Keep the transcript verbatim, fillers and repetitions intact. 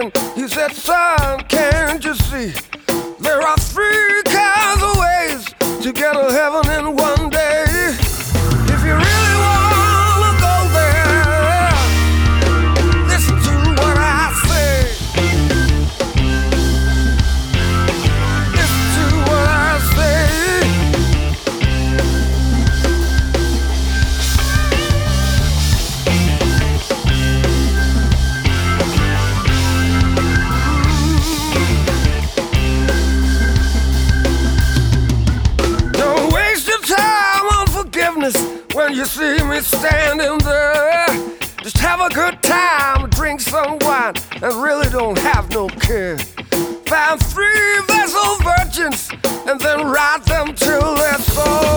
man, he said, son, can't you see? There are three kinds of ways to get to heaven in one day. If you really wanna go there, listen to what I say. Listen to what I say. Don't waste your time on forgiveness when you see me standing there. Just have a good time, drink some wine, and really don't have no care. Find three vessel virgins and then ride them till they're sold.